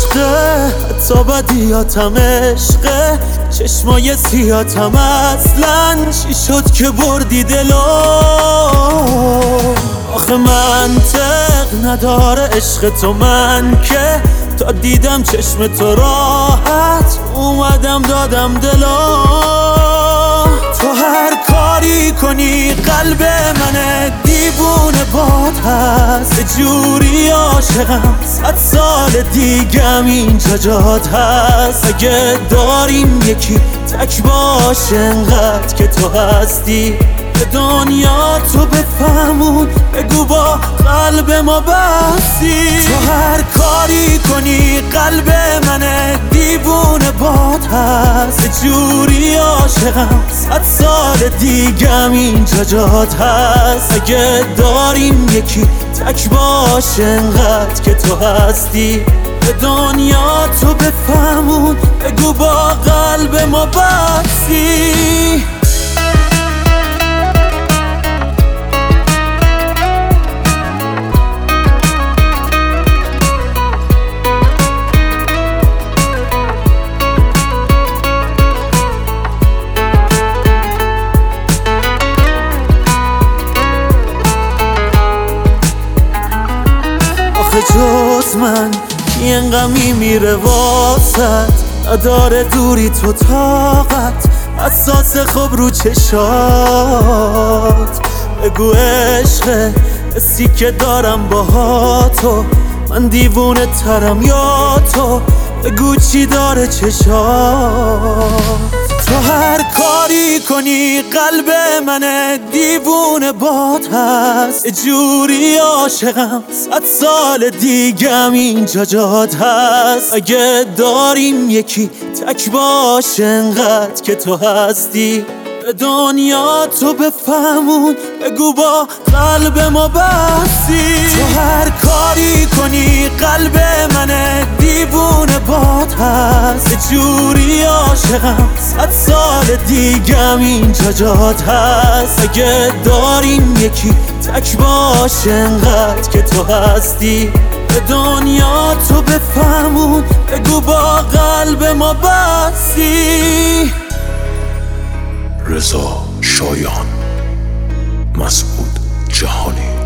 عشقه، حتی بدیاتم عشقه، چشمای سیاتم اصلا چی شد که بردی دلو؟ آخه منطق نداره عشق تو، من که تا دیدم چشم تو راحت اومدم دادم دلو. تو هر کاری کنی قلب من دیوونه باد هست، یه جوری عاشقم 100 سال دیگم اینجا جات هست. اگه داریم یکی تک باشه انقدر که تو هستی، به دنیا تو بفهمون بگو با قلب ما بستی. تو هر کاری کنی قلب من دیوونه باد هست، یه جوری عاشقم 100 سال دیگم اینجا جات هست. اگه داریم یکی تک باشه انقدر که تو هستی، به دنیا تو بفهمون بگو با قلب ما بستی. جز من کی انقدر میمیره واسد، نداره دوری تو طاقت، حساس خوب رو چشات. بگو عشقه حسی که دارم با تو، من دیوونه ترم یا تو؟ بگو چی داره چشات؟ تو هر کاری کنی قلب من دیوونه باد هست، یه جوری عاشقم 100 سال دیگم اینجا جات هست. اگه داریم یکی تک باشه انقدر که تو هستی، به دنیا تو بفهمون بگو با قلب ما بستی. تو هر کاری کنی قلب من دیوونه باد هست، یه جوری عاشقم 100 سال دیگم اینجا جات هست. اگه داریم یکی تک باشه انقدر که تو هستی، به دنیا تو بفهمون بگو با قلب ما بستی. رضا شایان، مسعود جهانی.